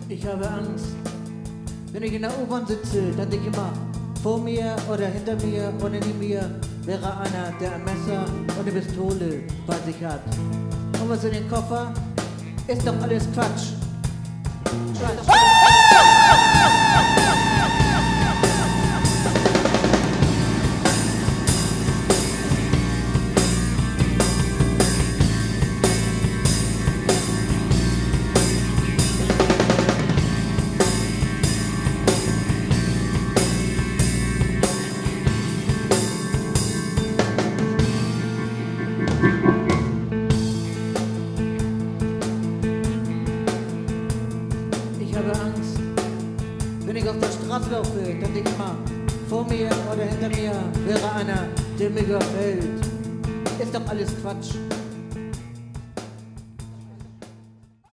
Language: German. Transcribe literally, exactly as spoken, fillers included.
Ich habe Angst, wenn ich in der U-Bahn sitze, dann denke ich immer, vor mir oder hinter mir oder neben mir wäre einer, der ein Messer und eine Pistole bei sich hat. Und was in den Koffer? Ist doch alles Quatsch. Quatsch. Wenn ich auf der Straße laufe, dann denke ich mal, vor mir oder hinter mir wäre einer, der mir gefällt. Ist doch alles Quatsch.